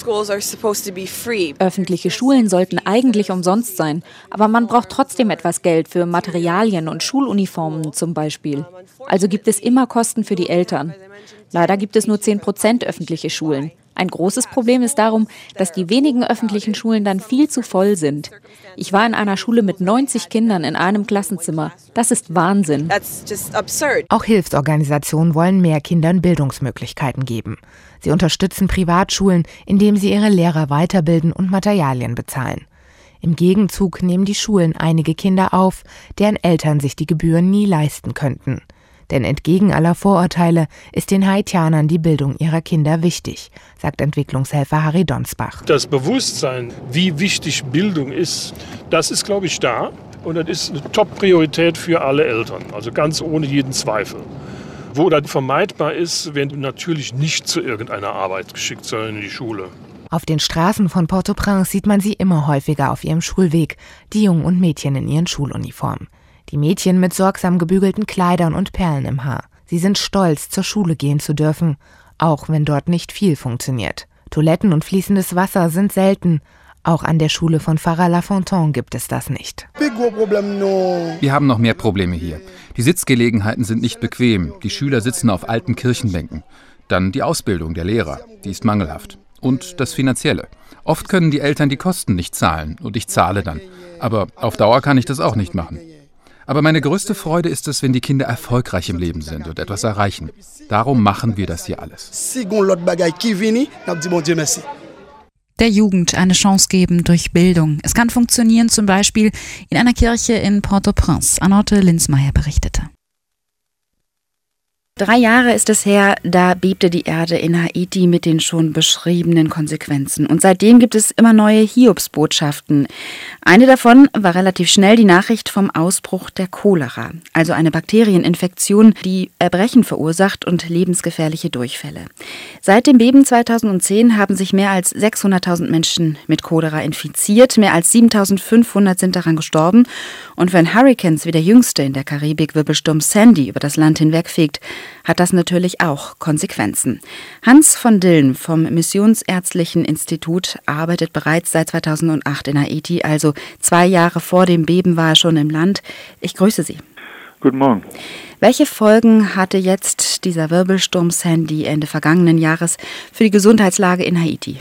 Öffentliche Schulen sollten eigentlich umsonst sein, aber man braucht trotzdem etwas Geld für Materialien und Schuluniformen zum Beispiel. Also gibt es immer Kosten für die Eltern. Leider gibt es nur 10% öffentliche Schulen. Ein großes Problem ist darum, dass die wenigen öffentlichen Schulen dann viel zu voll sind. Ich war in einer Schule mit 90 Kindern in einem Klassenzimmer. Das ist Wahnsinn. Auch Hilfsorganisationen wollen mehr Kindern Bildungsmöglichkeiten geben. Sie unterstützen Privatschulen, indem sie ihre Lehrer weiterbilden und Materialien bezahlen. Im Gegenzug nehmen die Schulen einige Kinder auf, deren Eltern sich die Gebühren nie leisten könnten. Denn entgegen aller Vorurteile ist den Haitianern die Bildung ihrer Kinder wichtig, sagt Entwicklungshelfer Harry Donsbach. Das Bewusstsein, wie wichtig Bildung ist, das ist, glaube ich, da. Und das ist eine Top-Priorität für alle Eltern, also ganz ohne jeden Zweifel. Wo das vermeidbar ist, werden natürlich nicht zu irgendeiner Arbeit geschickt, sondern in die Schule. Auf den Straßen von Port-au-Prince sieht man sie immer häufiger auf ihrem Schulweg, die Jungen und Mädchen in ihren Schuluniformen. Die Mädchen mit sorgsam gebügelten Kleidern und Perlen im Haar. Sie sind stolz, zur Schule gehen zu dürfen, auch wenn dort nicht viel funktioniert. Toiletten und fließendes Wasser sind selten. Auch an der Schule von Pfarrer Lafontaine gibt es das nicht. Wir haben noch mehr Probleme hier. Die Sitzgelegenheiten sind nicht bequem. Die Schüler sitzen auf alten Kirchenbänken. Dann die Ausbildung der Lehrer, die ist mangelhaft. Und das Finanzielle. Oft können die Eltern die Kosten nicht zahlen und ich zahle dann. Aber auf Dauer kann ich das auch nicht machen. Aber meine größte Freude ist es, wenn die Kinder erfolgreich im Leben sind und etwas erreichen. Darum machen wir das hier alles. Der Jugend eine Chance geben durch Bildung. Es kann funktionieren, zum Beispiel in einer Kirche in Port-au-Prince. Annette Linsmeier berichtete. 3 Jahre ist es her, da bebte die Erde in Haiti mit den schon beschriebenen Konsequenzen. Und seitdem gibt es immer neue Hiobsbotschaften. Eine davon war relativ schnell die Nachricht vom Ausbruch der Cholera, also eine Bakterieninfektion, die Erbrechen verursacht und lebensgefährliche Durchfälle. Seit dem Beben 2010 haben sich mehr als 600.000 Menschen mit Cholera infiziert, mehr als 7.500 sind daran gestorben. Und wenn Hurrikans wie der jüngste in der Karibik, Wirbelsturm Sandy, über das Land hinwegfegt, hat das natürlich auch Konsequenzen. Hans von Dillen vom Missionsärztlichen Institut arbeitet bereits seit 2008 in Haiti, also 2 Jahre vor dem Beben war er schon im Land. Ich grüße Sie. Guten Morgen. Welche Folgen hatte jetzt dieser Wirbelsturm Sandy Ende vergangenen Jahres für die Gesundheitslage in Haiti?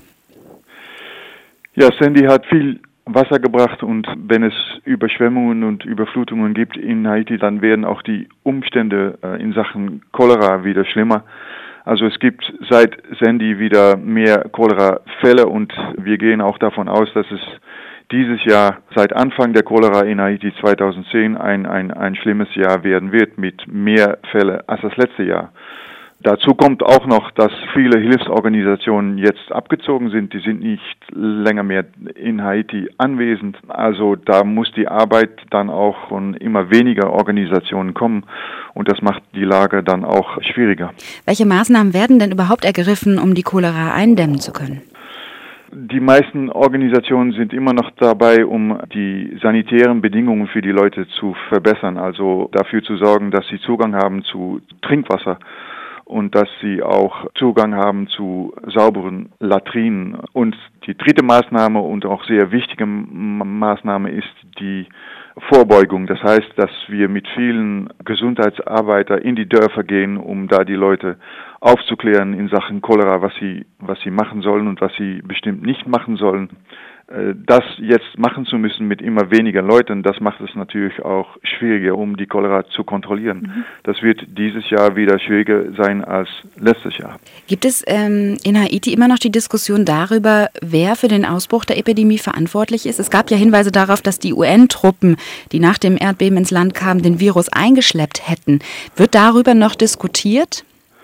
Ja, Sandy hat viel Wasser gebracht und wenn es Überschwemmungen und Überflutungen gibt in Haiti, dann werden auch die Umstände in Sachen Cholera wieder schlimmer. Also es gibt seit Sandy wieder mehr Cholera-Fälle und wir gehen auch davon aus, dass es dieses Jahr seit Anfang der Cholera in Haiti 2010 ein schlimmes Jahr werden wird mit mehr Fällen als das letzte Jahr. Dazu kommt auch noch, dass viele Hilfsorganisationen jetzt abgezogen sind. Die sind nicht länger mehr in Haiti anwesend. Also da muss die Arbeit dann auch von immer weniger Organisationen kommen. Und das macht die Lage dann auch schwieriger. Welche Maßnahmen werden denn überhaupt ergriffen, um die Cholera eindämmen zu können? Die meisten Organisationen sind immer noch dabei, um die sanitären Bedingungen für die Leute zu verbessern. Also dafür zu sorgen, dass sie Zugang haben zu Trinkwasser. Und dass sie auch Zugang haben zu sauberen Latrinen. Und die dritte Maßnahme und auch sehr wichtige Maßnahme ist die Vorbeugung. Das heißt, dass wir mit vielen Gesundheitsarbeitern in die Dörfer gehen, um da die Leute aufzuklären in Sachen Cholera, was sie machen sollen und was sie bestimmt nicht machen sollen. Das jetzt machen zu müssen mit immer weniger Leuten, das macht es natürlich auch schwieriger, um die Cholera zu kontrollieren. Das wird dieses Jahr wieder schwieriger sein als letztes Jahr. Gibt es in Haiti immer noch die Diskussion darüber, wer für den Ausbruch der Epidemie verantwortlich ist? Es gab ja Hinweise darauf, dass die UN-Truppen, die nach dem Erdbeben ins Land kamen, den Virus eingeschleppt hätten. Wird darüber noch diskutiert?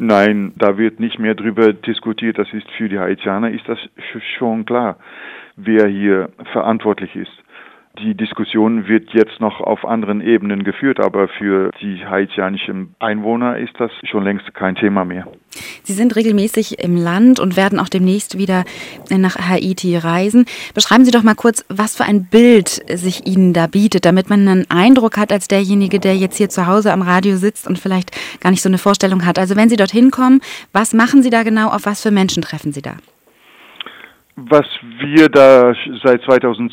Nein, da wird nicht mehr drüber diskutiert. Das ist für die Haitianer ist das schon klar, wer hier verantwortlich ist. Die Diskussion wird jetzt noch auf anderen Ebenen geführt, aber für die haitianischen Einwohner ist das schon längst kein Thema mehr. Sie sind regelmäßig im Land und werden auch demnächst wieder nach Haiti reisen. Beschreiben Sie doch mal kurz, was für ein Bild sich Ihnen da bietet, damit man einen Eindruck hat als derjenige, der jetzt hier zu Hause am Radio sitzt und vielleicht gar nicht so eine Vorstellung hat. Also wenn Sie dorthin kommen, was machen Sie da genau, auf was für Menschen treffen Sie da? Was wir da seit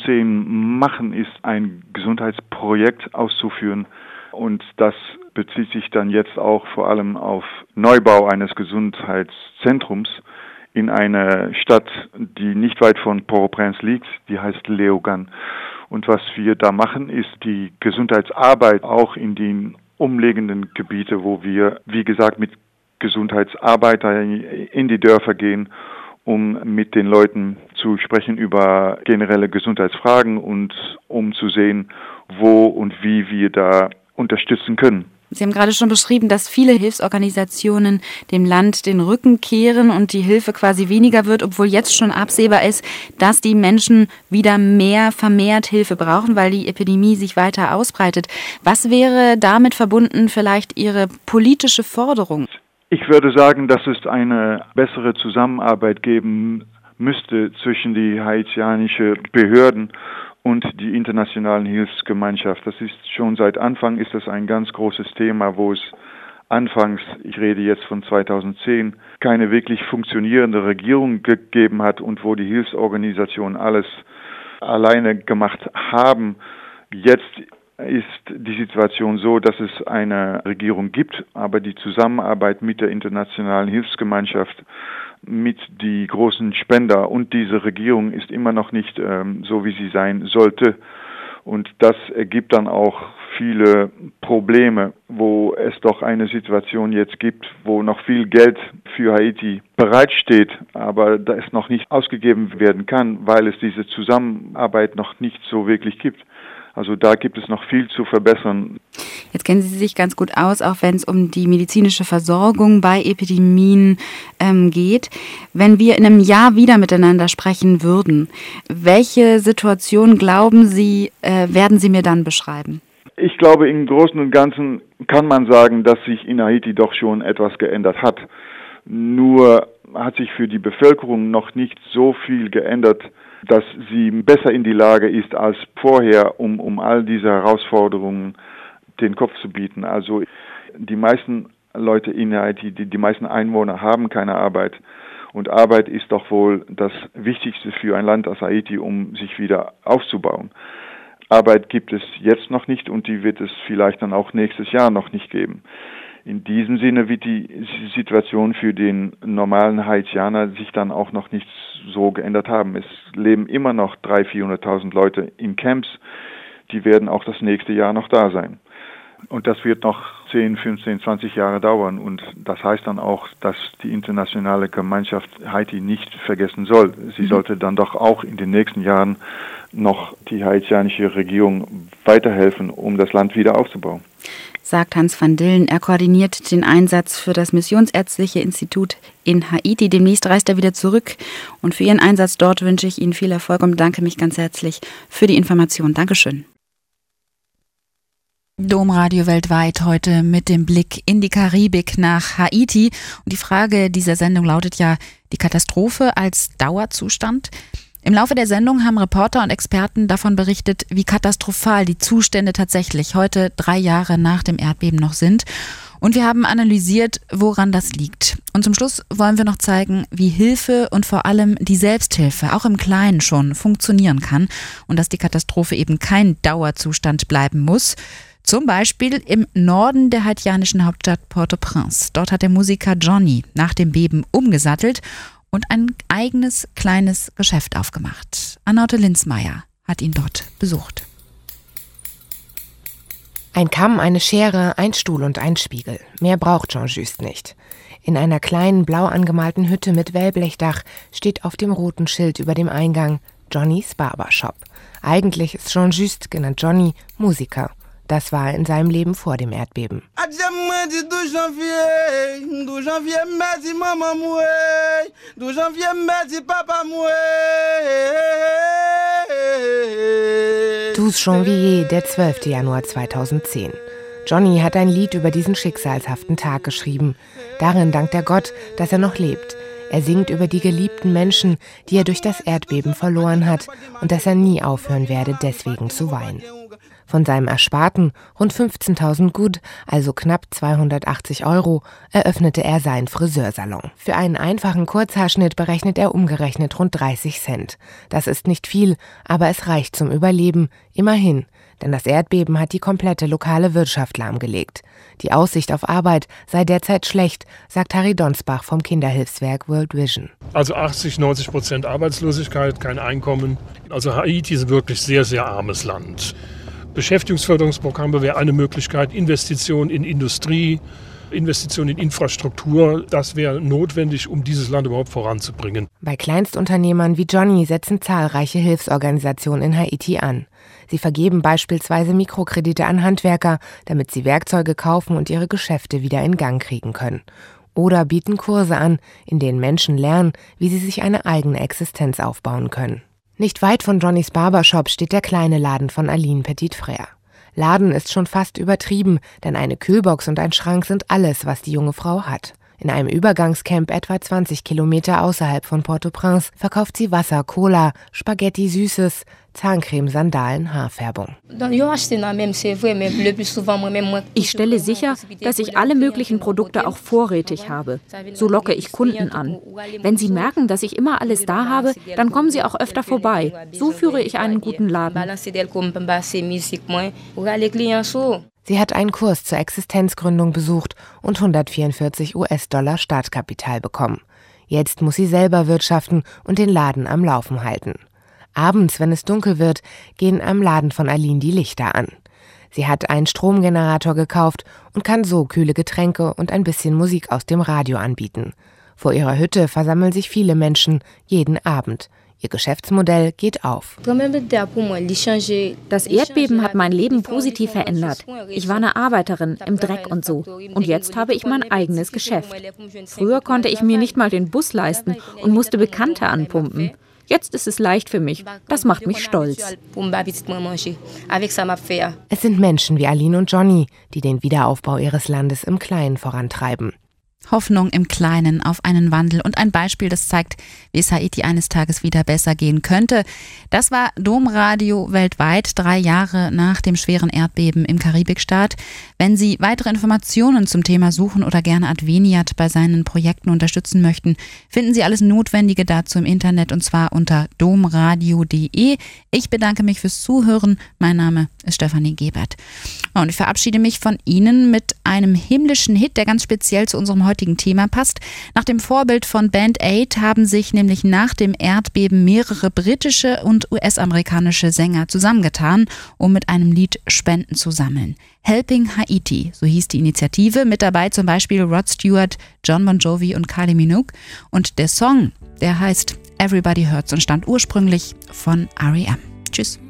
2010 machen, ist ein Gesundheitsprojekt auszuführen und das bezieht sich dann jetzt auch vor allem auf Neubau eines Gesundheitszentrums in einer Stadt, die nicht weit von Port-au-Prince liegt, die heißt Léogâne. Und was wir da machen, ist die Gesundheitsarbeit auch in den umliegenden Gebieten, wo wir, wie gesagt, mit Gesundheitsarbeitern in die Dörfer gehen, um mit den Leuten zu sprechen über generelle Gesundheitsfragen und um zu sehen, wo und wie wir da unterstützen können. Sie haben gerade schon beschrieben, dass viele Hilfsorganisationen dem Land den Rücken kehren und die Hilfe quasi weniger wird, obwohl jetzt schon absehbar ist, dass die Menschen wieder vermehrt Hilfe brauchen, weil die Epidemie sich weiter ausbreitet. Was wäre damit verbunden vielleicht Ihre politische Forderung? Ich würde sagen, dass es eine bessere Zusammenarbeit geben müsste zwischen die haitianischen Behörden und die internationalen Hilfsgemeinschaft. Das ist schon seit Anfang ist das ein ganz großes Thema, wo es anfangs, ich rede jetzt von 2010, keine wirklich funktionierende Regierung gegeben hat und wo die Hilfsorganisationen alles alleine gemacht haben. Jetzt ist die Situation so, dass es eine Regierung gibt, aber die Zusammenarbeit mit der internationalen Hilfsgemeinschaft, mit die großen Spender und diese Regierung ist immer noch nicht so, wie sie sein sollte. Und das ergibt dann auch viele Probleme, wo es doch eine Situation jetzt gibt, wo noch viel Geld für Haiti bereitsteht, aber da es noch nicht ausgegeben werden kann, weil es diese Zusammenarbeit noch nicht so wirklich gibt. Also da gibt es noch viel zu verbessern. Jetzt kennen Sie sich ganz gut aus, auch wenn es um die medizinische Versorgung bei Epidemien geht. Wenn wir in einem Jahr wieder miteinander sprechen würden, welche Situation, glauben Sie, werden Sie mir dann beschreiben? Ich glaube, im Großen und Ganzen kann man sagen, dass sich in Haiti doch schon etwas geändert hat. Nur hat sich für die Bevölkerung noch nicht so viel geändert, dass sie besser in die Lage ist als vorher, um all diese Herausforderungen den Kopf zu bieten. Also die meisten Leute in Haiti, die meisten Einwohner haben keine Arbeit. Und Arbeit ist doch wohl das Wichtigste für ein Land als Haiti, um sich wieder aufzubauen. Arbeit gibt es jetzt noch nicht und die wird es vielleicht dann auch nächstes Jahr noch nicht geben. In diesem Sinne wird die Situation für den normalen Haitianer sich dann auch noch nicht so geändert haben. Es leben immer noch 300.000, 400.000 Leute in Camps. Die werden auch das nächste Jahr noch da sein. Und das wird noch 10, 15, 20 Jahre dauern. Und das heißt dann auch, dass die internationale Gemeinschaft Haiti nicht vergessen soll. Sie sollte dann doch auch in den nächsten Jahren noch die haitianische Regierung weiterhelfen, um das Land wieder aufzubauen. Sagt Hans van Dillen. Er koordiniert den Einsatz für das Missionsärztliche Institut in Haiti. Demnächst reist er wieder zurück. Und für Ihren Einsatz dort wünsche ich Ihnen viel Erfolg und bedanke mich ganz herzlich für die Information. Dankeschön. Domradio weltweit heute mit dem Blick in die Karibik nach Haiti. Und die Frage dieser Sendung lautet ja, die Katastrophe als Dauerzustand? Im Laufe der Sendung haben Reporter und Experten davon berichtet, wie katastrophal die Zustände tatsächlich heute 3 Jahre nach dem Erdbeben noch sind. Und wir haben analysiert, woran das liegt. Und zum Schluss wollen wir noch zeigen, wie Hilfe und vor allem die Selbsthilfe auch im Kleinen schon funktionieren kann und dass die Katastrophe eben kein Dauerzustand bleiben muss. Zum Beispiel im Norden der haitianischen Hauptstadt Port-au-Prince. Dort hat der Musiker Johnny nach dem Beben umgesattelt und ein eigenes kleines Geschäft aufgemacht. Annaute Linsmeier hat ihn dort besucht. Ein Kamm, eine Schere, ein Stuhl und ein Spiegel. Mehr braucht Jean-Just nicht. In einer kleinen, blau angemalten Hütte mit Wellblechdach steht auf dem roten Schild über dem Eingang Johnnys Barbershop. Eigentlich ist Jean-Just, genannt Johnny, Musiker. Das war in seinem Leben vor dem Erdbeben. Douze Janvier, der 12. Januar 2010. Johnny hat ein Lied über diesen schicksalshaften Tag geschrieben. Darin dankt er Gott, dass er noch lebt. Er singt über die geliebten Menschen, die er durch das Erdbeben verloren hat und dass er nie aufhören werde, deswegen zu weinen. Von seinem Ersparten, rund 15.000 Gud, also knapp 280 €, eröffnete er seinen Friseursalon. Für einen einfachen Kurzhaarschnitt berechnet er umgerechnet rund 30 Cent. Das ist nicht viel, aber es reicht zum Überleben, immerhin. Denn das Erdbeben hat die komplette lokale Wirtschaft lahmgelegt. Die Aussicht auf Arbeit sei derzeit schlecht, sagt Harry Donsbach vom Kinderhilfswerk World Vision. Also 80-90% Arbeitslosigkeit, kein Einkommen. Also Haiti ist wirklich sehr, sehr armes Land. Beschäftigungsförderungsprogramme wäre eine Möglichkeit, Investitionen in Industrie, Investitionen in Infrastruktur, das wäre notwendig, um dieses Land überhaupt voranzubringen. Bei Kleinstunternehmern wie Johnny setzen zahlreiche Hilfsorganisationen in Haiti an. Sie vergeben beispielsweise Mikrokredite an Handwerker, damit sie Werkzeuge kaufen und ihre Geschäfte wieder in Gang kriegen können. Oder bieten Kurse an, in denen Menschen lernen, wie sie sich eine eigene Existenz aufbauen können. Nicht weit von Johnnys Barbershop steht der kleine Laden von Aline Petit-Frère. Laden ist schon fast übertrieben, denn eine Kühlbox und ein Schrank sind alles, was die junge Frau hat. In einem Übergangscamp etwa 20 Kilometer außerhalb von Port-au-Prince verkauft sie Wasser, Cola, Spaghetti Süßes, Zahncreme, Sandalen, Haarfärbung. Ich stelle sicher, dass ich alle möglichen Produkte auch vorrätig habe. So locke ich Kunden an. Wenn sie merken, dass ich immer alles da habe, dann kommen sie auch öfter vorbei. So führe ich einen guten Laden. Sie hat einen Kurs zur Existenzgründung besucht und $144 Startkapital bekommen. Jetzt muss sie selber wirtschaften und den Laden am Laufen halten. Abends, wenn es dunkel wird, gehen am Laden von Aline die Lichter an. Sie hat einen Stromgenerator gekauft und kann so kühle Getränke und ein bisschen Musik aus dem Radio anbieten. Vor ihrer Hütte versammeln sich viele Menschen jeden Abend. Ihr Geschäftsmodell geht auf. Das Erdbeben hat mein Leben positiv verändert. Ich war eine Arbeiterin im Dreck und so. Und jetzt habe ich mein eigenes Geschäft. Früher konnte ich mir nicht mal den Bus leisten und musste Bekannte anpumpen. Jetzt ist es leicht für mich. Das macht mich stolz. Es sind Menschen wie Aline und Johnny, die den Wiederaufbau ihres Landes im Kleinen vorantreiben. Hoffnung im Kleinen auf einen Wandel und ein Beispiel, das zeigt, wie es Haiti eines Tages wieder besser gehen könnte. Das war Domradio weltweit, 3 Jahre nach dem schweren Erdbeben im Karibikstaat. Wenn Sie weitere Informationen zum Thema suchen oder gerne Adveniat bei seinen Projekten unterstützen möchten, finden Sie alles Notwendige dazu im Internet und zwar unter domradio.de. Ich bedanke mich fürs Zuhören. Mein Name ist Stefanie Gebert. Und ich verabschiede mich von Ihnen mit einem himmlischen Hit, der ganz speziell zu unserem heutigen Thema passt. Nach dem Vorbild von Band Aid haben sich nämlich nach dem Erdbeben mehrere britische und US-amerikanische Sänger zusammengetan, um mit einem Lied Spenden zu sammeln. Helping Haiti, so hieß die Initiative, mit dabei zum Beispiel Rod Stewart, John Bon Jovi und Kylie Minogue. Und der Song, der heißt Everybody Hurts und stammt ursprünglich von R.E.M. Tschüss.